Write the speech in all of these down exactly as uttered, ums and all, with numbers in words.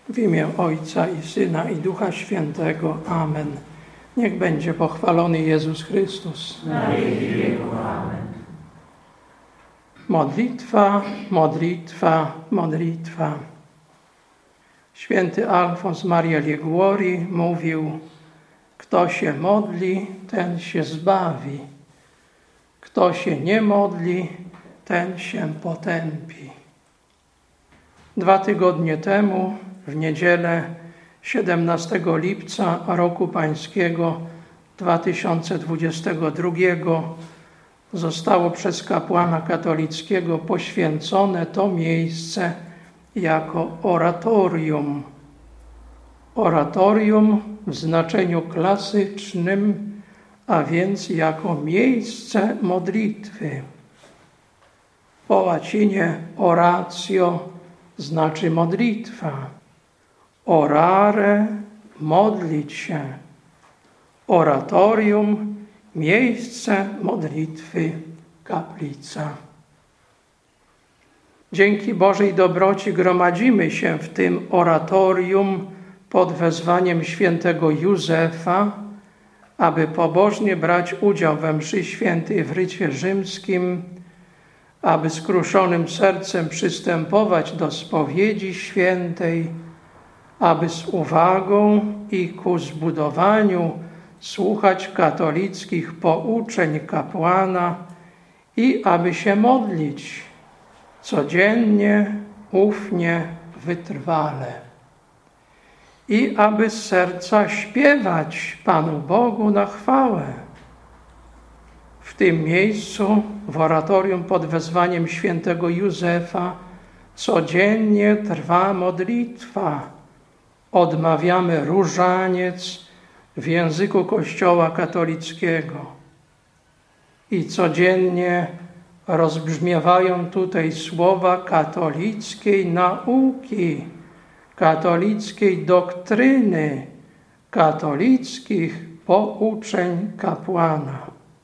W imię Ojca i Syna i Ducha Świętego. Amen. Niech będzie pochwalony Jezus Chrystus. Na wieki wieków. Amen. Modlitwa, modlitwa, modlitwa. Święty Alfons Maria Liguori mówił: kto się modli, ten się zbawi. Kto się nie modli, ten się potępi. Dwa tygodnie temu, w niedzielę siedemnastego lipca roku pańskiego dwa tysiące dwudziestego drugiego, zostało przez kapłana katolickiego poświęcone to miejsce jako oratorium. Oratorium w znaczeniu klasycznym, a więc jako miejsce modlitwy. Po łacinie oratio znaczy modlitwa. Orare, modlić się. Oratorium, miejsce modlitwy, kaplica. Dzięki Bożej dobroci gromadzimy się w tym oratorium pod wezwaniem świętego Józefa, aby pobożnie brać udział we mszy świętej w rycie rzymskim, aby skruszonym sercem przystępować do spowiedzi świętej, aby z uwagą i ku zbudowaniu słuchać katolickich pouczeń kapłana i aby się modlić codziennie, ufnie, wytrwale. I aby z serca śpiewać Panu Bogu na chwałę. W tym miejscu, w oratorium pod wezwaniem świętego Józefa, codziennie trwa modlitwa. Odmawiamy różaniec w języku Kościoła katolickiego. I codziennie rozbrzmiewają tutaj słowa katolickiej nauki, katolickiej doktryny, katolickich pouczeń kapłana.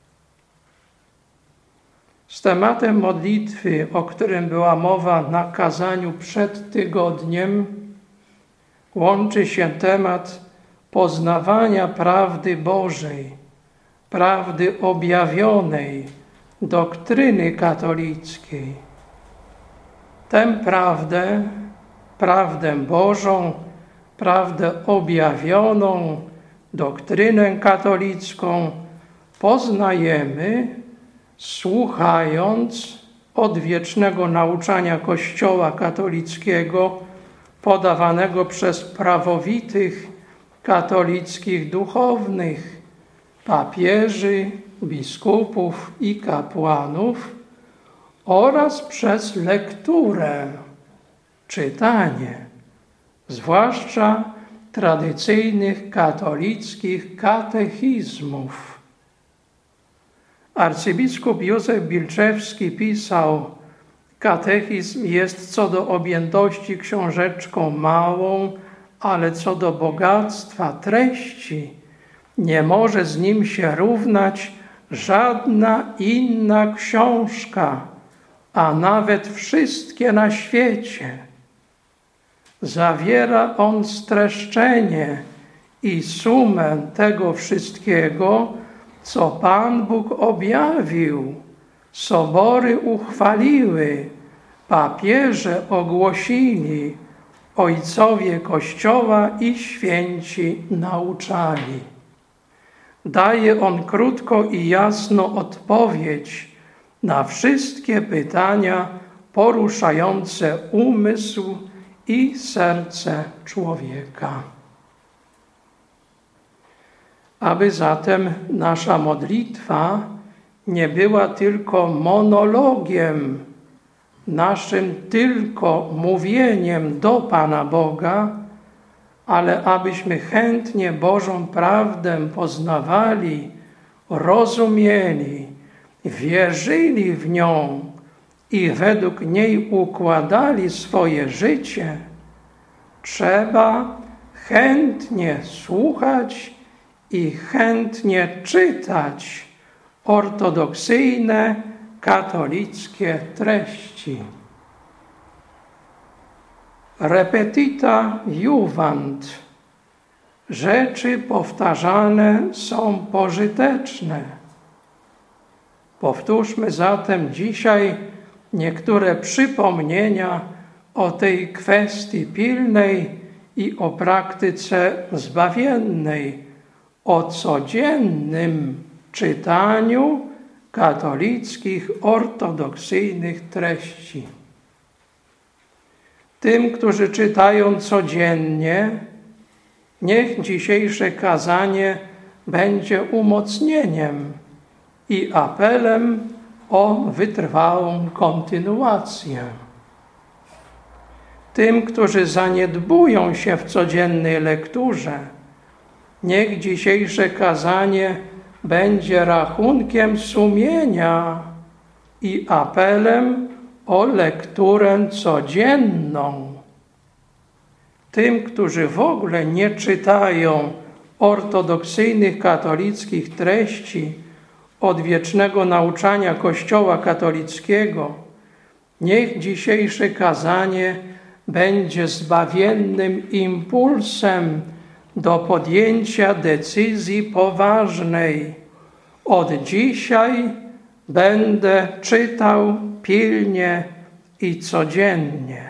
Z tematem modlitwy, o którym była mowa na kazaniu przed tygodniem, łączy się temat poznawania prawdy Bożej, prawdy objawionej, doktryny katolickiej. Tę prawdę, prawdę Bożą, prawdę objawioną, doktrynę katolicką poznajemy, słuchając odwiecznego nauczania Kościoła katolickiego podawanego przez prawowitych katolickich duchownych, papieży, biskupów i kapłanów oraz przez lekturę, czytanie, zwłaszcza tradycyjnych katolickich katechizmów. Arcybiskup Józef Bilczewski pisał: katechizm jest co do objętości książeczką małą, ale co do bogactwa treści nie może z nim się równać żadna inna książka, a nawet wszystkie na świecie. Zawiera on streszczenie i sumę tego wszystkiego, co Pan Bóg objawił, sobory uchwaliły, papieże ogłosili, ojcowie Kościoła i święci nauczali. Daje on krótko i jasno odpowiedź na wszystkie pytania poruszające umysł i serce człowieka. Aby zatem nasza modlitwa nie była tylko monologiem, naszym tylko mówieniem do Pana Boga, ale abyśmy chętnie Bożą prawdę poznawali, rozumieli, wierzyli w nią i według niej układali swoje życie, trzeba chętnie słuchać i chętnie czytać ortodoksyjne, katolickie treści. repetita iuvant. Rzeczy powtarzane są pożyteczne. Powtórzmy zatem dzisiaj niektóre przypomnienia o tej kwestii pilnej i o praktyce zbawiennej, o codziennym czytaniu katolickich, ortodoksyjnych treści. Tym, którzy czytają codziennie, niech dzisiejsze kazanie będzie umocnieniem i apelem o wytrwałą kontynuację. Tym, którzy zaniedbują się w codziennej lekturze, niech dzisiejsze kazanie będzie rachunkiem sumienia i apelem o lekturę codzienną. Tym, którzy w ogóle nie czytają ortodoksyjnych katolickich treści odwiecznego nauczania Kościoła katolickiego, niech dzisiejsze kazanie będzie zbawiennym impulsem do podjęcia decyzji poważnej. Od dzisiaj będę czytał pilnie i codziennie.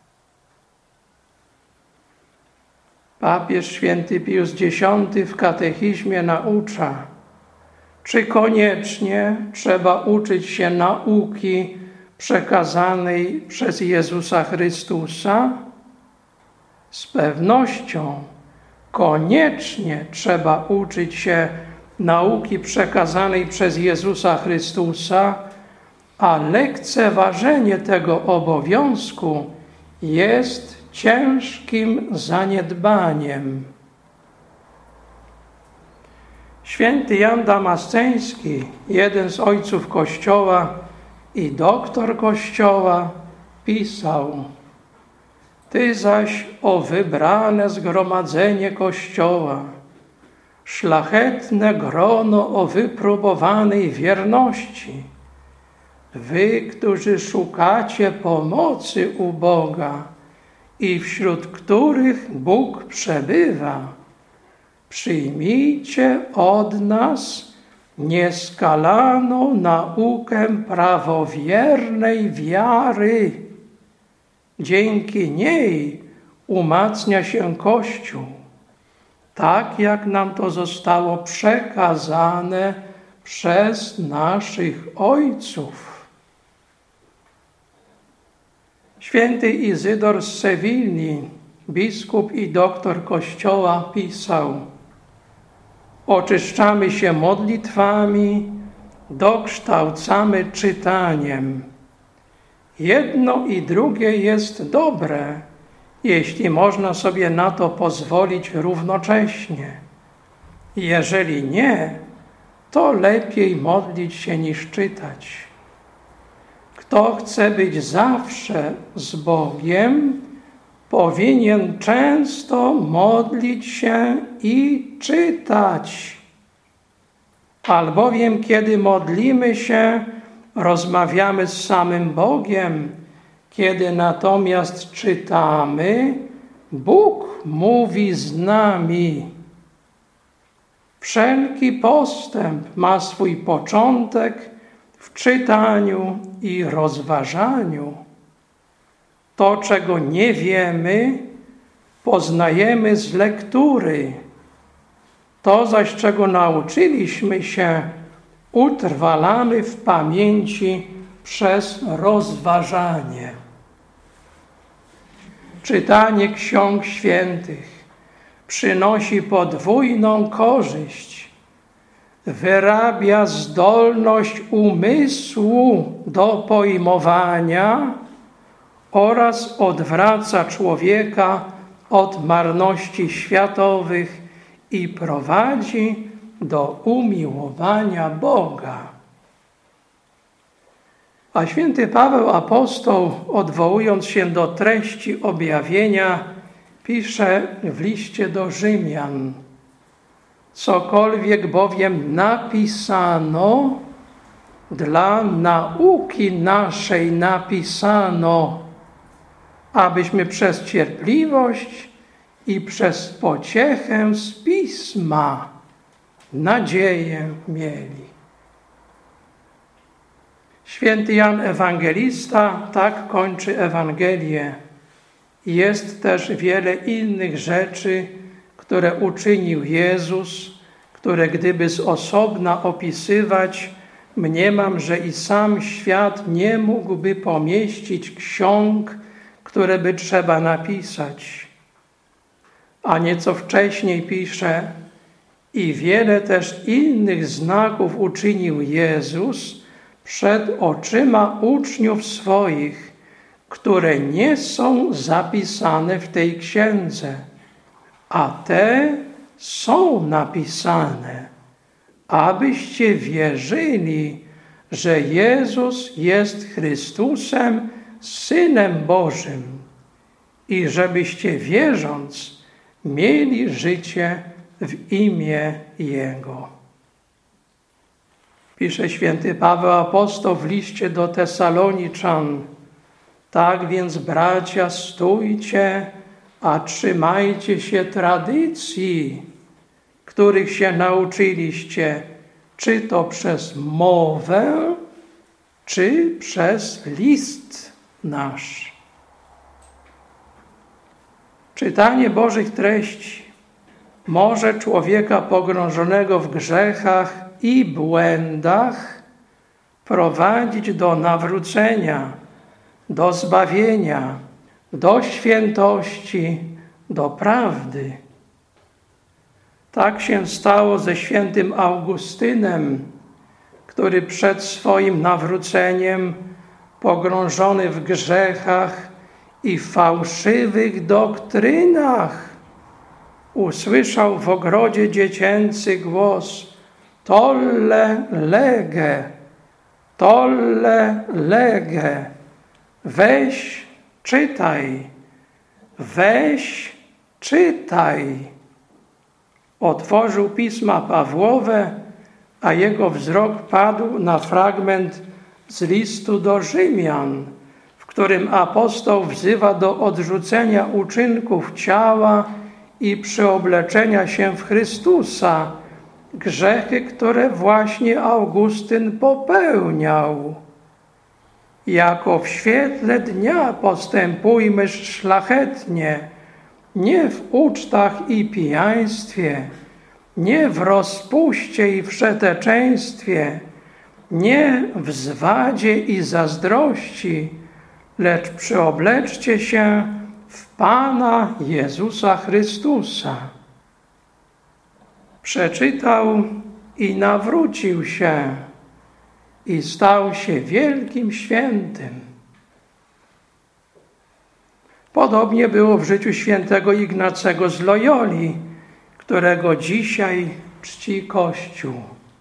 Papież święty Pius Dziesiąty w katechizmie naucza, czy koniecznie trzeba uczyć się nauki przekazanej przez Jezusa Chrystusa? Z pewnością koniecznie trzeba uczyć się nauki przekazanej przez Jezusa Chrystusa, a lekceważenie tego obowiązku jest ciężkim zaniedbaniem. Święty Jan Damasceński, jeden z ojców Kościoła i doktor Kościoła, pisał: Ty zaś, o wybrane zgromadzenie Kościoła, szlachetne grono o wypróbowanej wierności, wy, którzy szukacie pomocy u Boga i wśród których Bóg przebywa, przyjmijcie od nas nieskalaną naukę prawowiernej wiary. Dzięki niej umacnia się Kościół, tak jak nam to zostało przekazane przez naszych ojców. Święty Izydor z Sewilli, biskup i doktor Kościoła, pisał: oczyszczamy się modlitwami, dokształcamy czytaniem. Jedno i drugie jest dobre, jeśli można sobie na to pozwolić równocześnie. Jeżeli nie, to lepiej modlić się niż czytać. Kto chce być zawsze z Bogiem, powinien często modlić się i czytać. Albowiem kiedy modlimy się, rozmawiamy z samym Bogiem. Kiedy natomiast czytamy, Bóg mówi z nami. Wszelki postęp ma swój początek w czytaniu i rozważaniu. To, czego nie wiemy, poznajemy z lektury. To zaś, czego nauczyliśmy się, utrwalamy w pamięci przez rozważanie. Czytanie ksiąg świętych przynosi podwójną korzyść. Wyrabia zdolność umysłu do pojmowania oraz odwraca człowieka od marności światowych i prowadzi do umiłowania Boga. A święty Paweł apostoł, odwołując się do treści objawienia, pisze w liście do Rzymian: cokolwiek bowiem napisano, dla nauki naszej napisano, abyśmy przez cierpliwość i przez pociechę z Pisma nadzieję mieli. Święty Jan Ewangelista tak kończy Ewangelię. Jest też wiele innych rzeczy, które uczynił Jezus, które gdyby z osobna opisywać, mniemam, że i sam świat nie mógłby pomieścić ksiąg, które by trzeba napisać. A nieco wcześniej pisze: i wiele też innych znaków uczynił Jezus przed oczyma uczniów swoich, które nie są zapisane w tej księdze, a te są napisane, abyście wierzyli, że Jezus jest Chrystusem, Synem Bożym, i żebyście wierząc mieli życie w imię Jego. Pisze święty Paweł apostoł w liście do Tesaloniczan: tak więc, bracia, stójcie, a trzymajcie się tradycji, których się nauczyliście, czy to przez mowę, czy przez list nasz. Czytanie Bożych treści może człowieka pogrążonego w grzechach i błędach prowadzić do nawrócenia, do zbawienia, do świętości, do prawdy. Tak się stało ze świętym Augustynem, który przed swoim nawróceniem, pogrążony w grzechach i fałszywych doktrynach, usłyszał w ogrodzie dziecięcy głos: tolle lege, tolle lege, weź, czytaj, weź, czytaj. Otworzył pisma Pawłowe, a jego wzrok padł na fragment z listu do Rzymian, w którym apostoł wzywa do odrzucenia uczynków ciała i przyobleczenia się w Chrystusa, grzechy, które właśnie Augustyn popełniał. Jako w świetle dnia postępujmy szlachetnie, nie w ucztach i pijaństwie, nie w rozpuście i wszeteczeństwie, nie w zwadzie i zazdrości, lecz przyobleczcie się w Pana Jezusa Chrystusa. Przeczytał i nawrócił się i stał się wielkim świętym. Podobnie było w życiu świętego Ignacego z Loyoli, którego dzisiaj czci Kościół.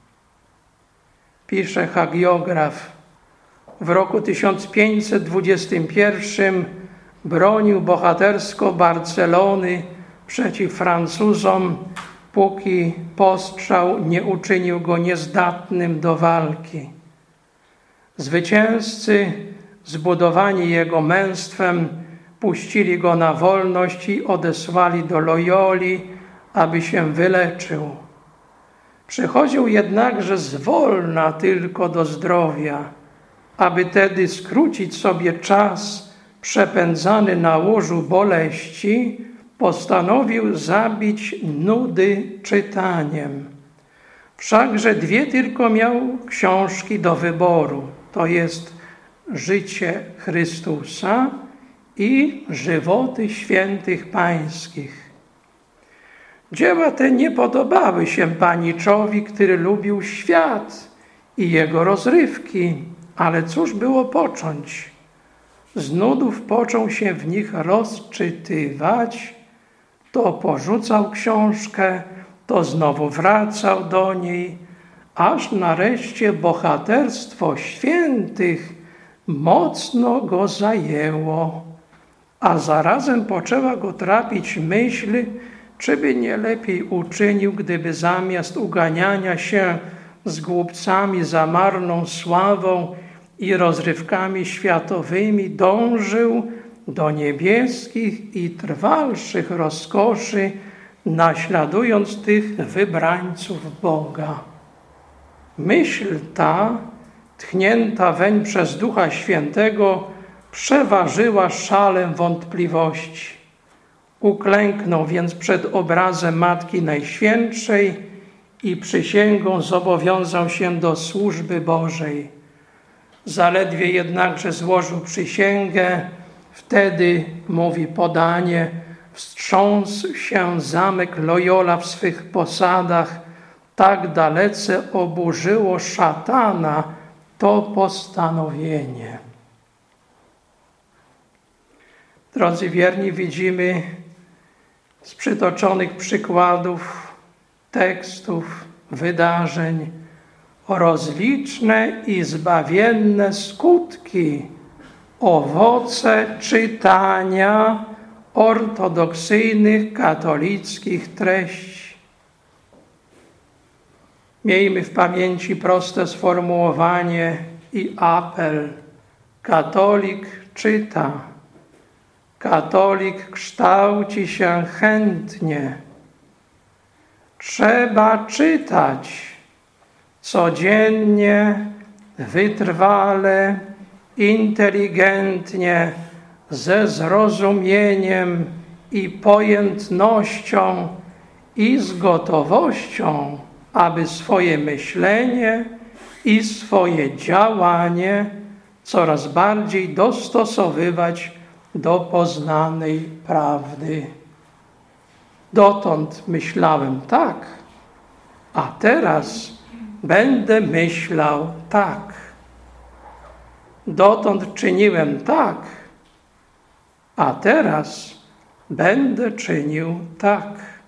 Pisze hagiograf: w roku tysiąc pięćset dwudziestym pierwszym bronił bohatersko Barcelony przeciw Francuzom, póki postrzał nie uczynił go niezdatnym do walki. Zwycięzcy, zbudowani jego męstwem, puścili go na wolność i odesłali do Loyoli, aby się wyleczył. Przychodził jednakże zwolna tylko do zdrowia, aby tedy skrócić sobie czas przepędzany na łożu boleści, postanowił zabić nudy czytaniem. Wszakże dwie tylko miał książki do wyboru, to jest życie Chrystusa i żywoty świętych pańskich. Dzieła te nie podobały się paniczowi, który lubił świat i jego rozrywki, ale cóż było począć? Z nudów począł się w nich rozczytywać, to porzucał książkę, to znowu wracał do niej, aż nareszcie bohaterstwo świętych mocno go zajęło, a zarazem poczęła go trapić myśl, czy by nie lepiej uczynił, gdyby zamiast uganiania się z głupcami za marną sławą i rozrywkami światowymi dążył do niebieskich i trwalszych rozkoszy, naśladując tych wybrańców Boga. Myśl ta, tchnięta weń przez Ducha Świętego, przeważyła szalem wątpliwości. Uklęknął więc przed obrazem Matki Najświętszej i przysięgą zobowiązał się do służby Bożej. Zaledwie jednakże złożył przysięgę, wtedy, mówi podanie, wstrząsł się zamek Loyola w swych posadach, tak dalece oburzyło szatana to postanowienie. Drodzy wierni, widzimy z przytoczonych przykładów, tekstów, wydarzeń rozliczne i zbawienne skutki, owoce czytania ortodoksyjnych, katolickich treści. Miejmy w pamięci proste sformułowanie i apel. Katolik czyta. Katolik kształci się chętnie. Trzeba czytać codziennie, wytrwale, inteligentnie, ze zrozumieniem i pojętnością i z gotowością, aby swoje myślenie i swoje działanie coraz bardziej dostosowywać do poznanej prawdy. Dotąd myślałem tak, a teraz będę myślał tak. Dotąd czyniłem tak, a teraz będę czynił tak.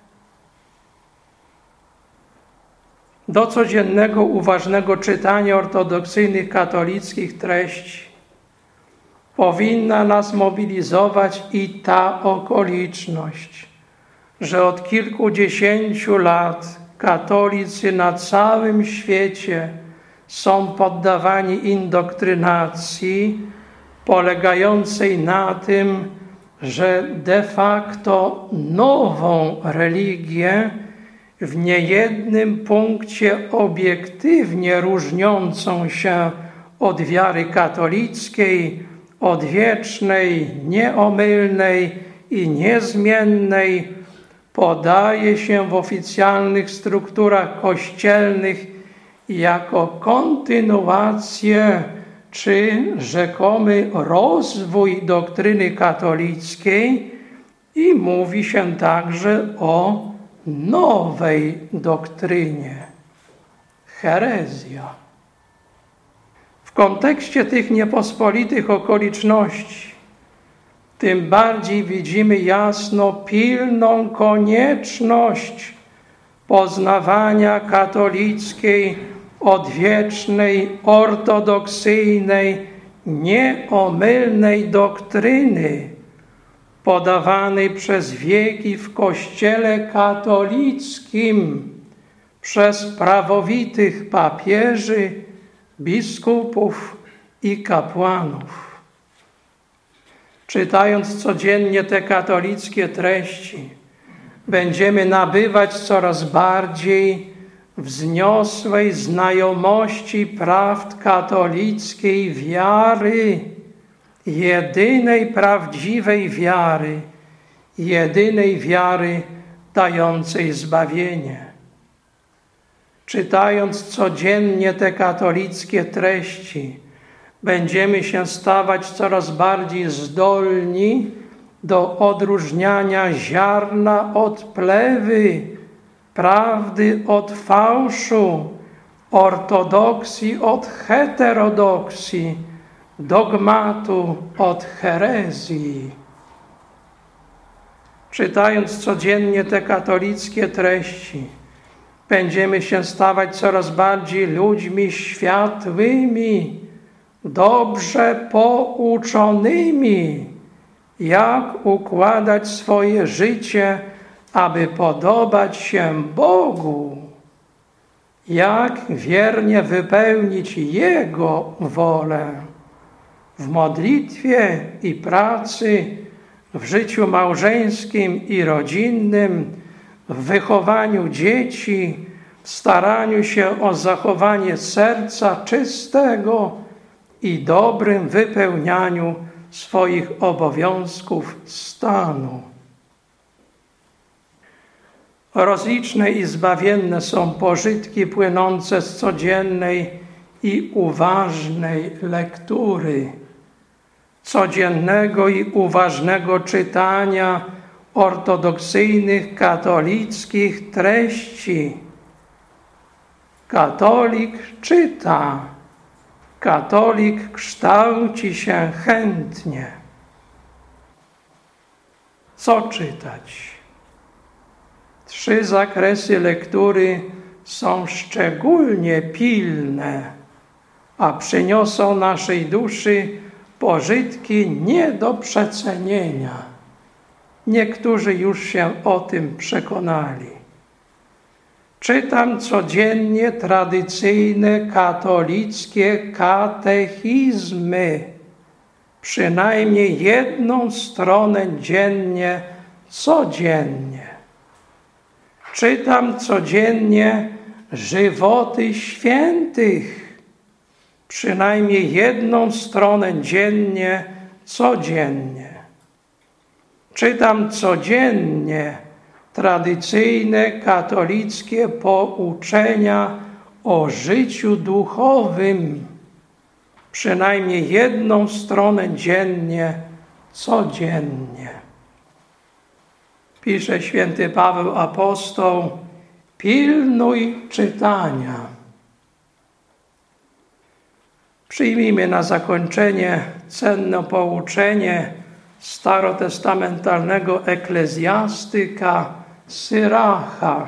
Do codziennego, uważnego czytania ortodoksyjnych, katolickich treści powinna nas mobilizować i ta okoliczność, że od kilkudziesięciu lat katolicy na całym świecie są poddawani indoktrynacji polegającej na tym, że de facto nową religię w niejednym punkcie obiektywnie różniącą się od wiary katolickiej, odwiecznej, nieomylnej i niezmiennej, podaje się w oficjalnych strukturach kościelnych jako kontynuację czy rzekomy rozwój doktryny katolickiej i mówi się także o nowej doktrynie. Herezja. W kontekście tych niepospolitych okoliczności tym bardziej widzimy jasno pilną konieczność poznawania katolickiej, odwiecznej, ortodoksyjnej, nieomylnej doktryny podawanej przez wieki w Kościele katolickim przez prawowitych papieży, biskupów i kapłanów. Czytając codziennie te katolickie treści, będziemy nabywać coraz bardziej wzniosłej znajomości prawd katolickiej wiary, jedynej prawdziwej wiary, jedynej wiary dającej zbawienie. Czytając codziennie te katolickie treści, będziemy się stawać coraz bardziej zdolni do odróżniania ziarna od plewy, prawdy od fałszu, ortodoksji od heterodoksji, dogmatu od herezji. Czytając codziennie te katolickie treści, będziemy się stawać coraz bardziej ludźmi światłymi, dobrze pouczonymi, jak układać swoje życie, aby podobać się Bogu, jak wiernie wypełnić Jego wolę. w modlitwie i pracy, w życiu małżeńskim i rodzinnym, w wychowaniu dzieci, w staraniu się o zachowanie serca czystego i dobrym wypełnianiu swoich obowiązków stanu. Rozliczne i zbawienne są pożytki płynące z codziennej i uważnej lektury, codziennego i uważnego czytania ortodoksyjnych, katolickich treści. Katolik czyta, katolik kształci się chętnie. Co czytać? Trzy zakresy lektury są szczególnie pilne, a przyniosą naszej duszy pożytki nie do przecenienia. Niektórzy już się o tym przekonali. Czytam codziennie tradycyjne katolickie katechizmy, przynajmniej jedną stronę dziennie, codziennie. Czytam codziennie żywoty świętych, przynajmniej jedną stronę dziennie, codziennie. Czytam codziennie tradycyjne katolickie pouczenia o życiu duchowym, przynajmniej jedną stronę dziennie, codziennie. Pisze święty Paweł apostoł: pilnuj czytania. Przyjmijmy na zakończenie cenne pouczenie starotestamentalnego eklezjastyka Syracha.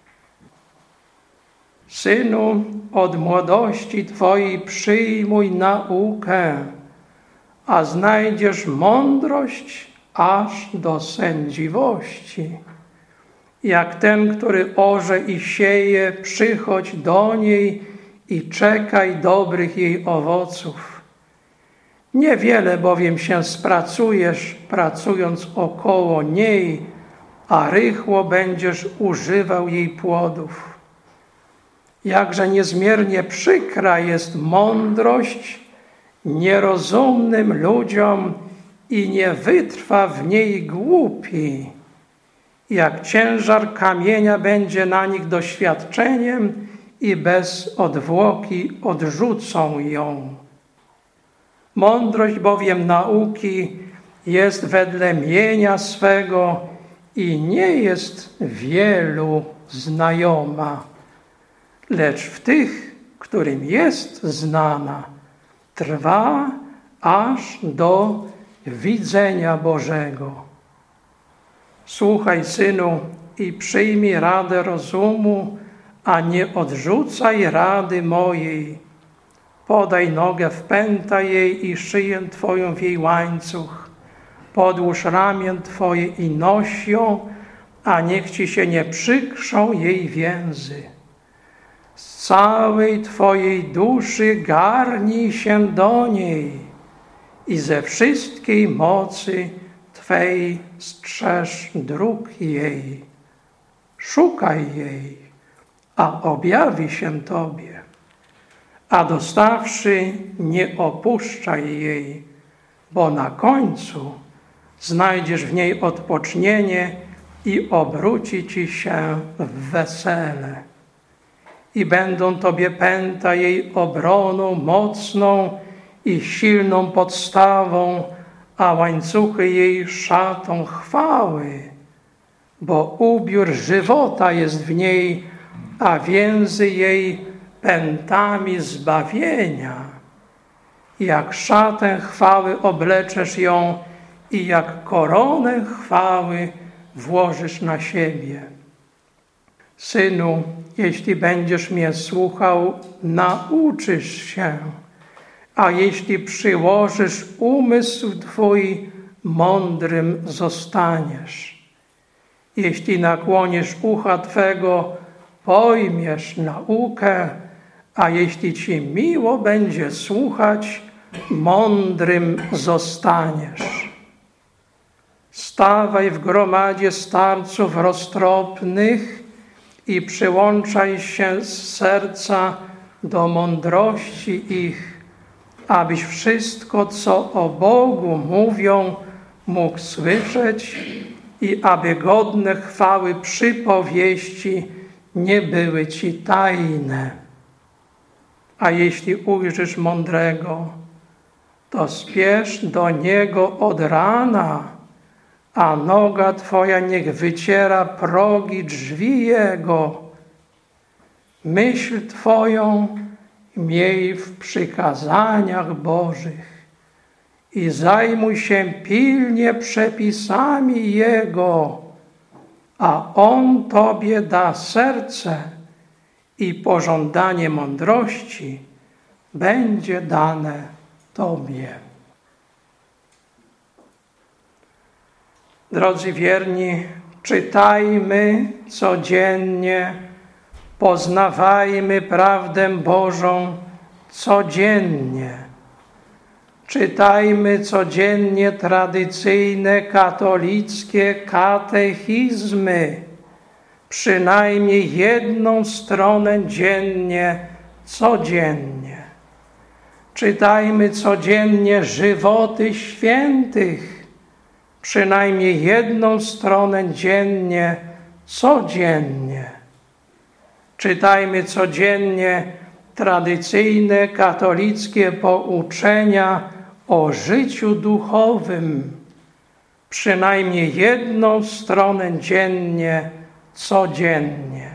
Synu, od młodości twojej przyjmuj naukę, a znajdziesz mądrość aż do sędziwości. Jak ten, który orze i sieje, przychodź do niej i czekaj dobrych jej owoców. Niewiele bowiem się spracujesz, pracując około niej, a rychło będziesz używał jej płodów. Jakże niezmiernie przykra jest mądrość nierozumnym ludziom i nie wytrwa w niej głupi. Jak ciężar kamienia będzie na nich doświadczeniem i bez odwłoki odrzucą ją. Mądrość bowiem nauki jest wedle mienia swego i nie jest wielu znajoma, lecz w tych, którym jest znana, trwa aż do widzenia Bożego. Słuchaj, synu, i przyjmij radę rozumu, a nie odrzucaj rady mojej. Podaj nogę, wpętaj jej i szyję twoją w jej łańcuch. Podłóż ramię twoje i noś ją, a niech ci się nie przykrzą jej więzy. Z całej twojej duszy garnij się do niej i ze wszystkiej mocy twej strzeż dróg jej. Szukaj jej, a objawi się tobie. A dostawszy, nie opuszczaj jej, bo na końcu znajdziesz w niej odpocznienie i obróci ci się w wesele. I będą tobie pęta jej obroną mocną i silną podstawą, a łańcuchy jej szatą chwały, bo ubiór żywota jest w niej, a więzy jej pętami zbawienia. Jak szatę chwały obleczesz ją i jak koronę chwały włożysz na siebie. Synu, jeśli będziesz mnie słuchał, nauczysz się, a jeśli przyłożysz umysł twój, mądrym zostaniesz. Jeśli nakłonisz ucha twego, pojmiesz naukę, a jeśli ci miło będzie słuchać, mądrym zostaniesz. Stawaj w gromadzie starców roztropnych i przyłączaj się z serca do mądrości ich, abyś wszystko, co o Bogu mówią, mógł słyszeć i aby godne chwały przypowieści nie były ci tajne. A jeśli ujrzysz mądrego, to spiesz do niego od rana, a noga twoja niech wyciera progi drzwi jego. Myśl twoją miej w przykazaniach Bożych i zajmuj się pilnie przepisami Jego, a On tobie da serce i pożądanie mądrości będzie dane tobie. Drodzy wierni, czytajmy codziennie, poznawajmy prawdę Bożą codziennie. Czytajmy codziennie tradycyjne katolickie katechizmy, przynajmniej jedną stronę dziennie, codziennie. Czytajmy codziennie żywoty świętych, przynajmniej jedną stronę dziennie, codziennie. Czytajmy codziennie tradycyjne katolickie pouczenia o życiu duchowym, przynajmniej jedną stronę dziennie, codziennie.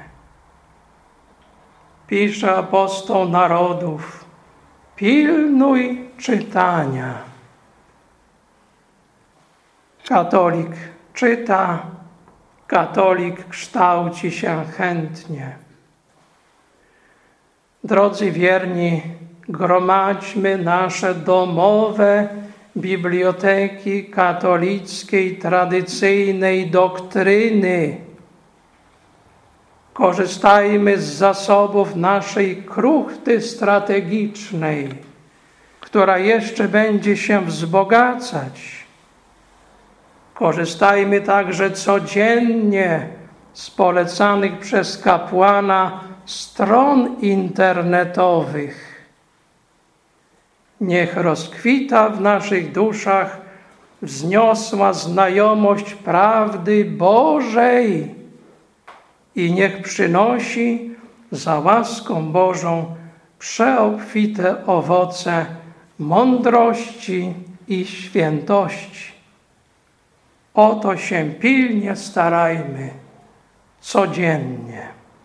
Pisze apostoł narodów: pilnuj czytania. Katolik czyta, katolik kształci się chętnie. Drodzy wierni, gromadźmy nasze domowe biblioteki katolickiej, tradycyjnej doktryny. Korzystajmy z zasobów naszej kruchty strategicznej, która jeszcze będzie się wzbogacać. Korzystajmy także codziennie z polecanych przez kapłana stron internetowych. Niech rozkwita w naszych duszach wzniosła znajomość prawdy Bożej i niech przynosi za łaską Bożą przeobfite owoce mądrości i świętości. O to się pilnie starajmy codziennie.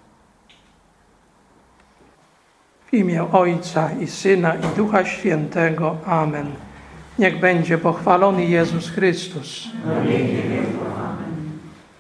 W imię Ojca i Syna i Ducha Świętego. Amen. Niech będzie pochwalony Jezus Chrystus. Na wieki wieków.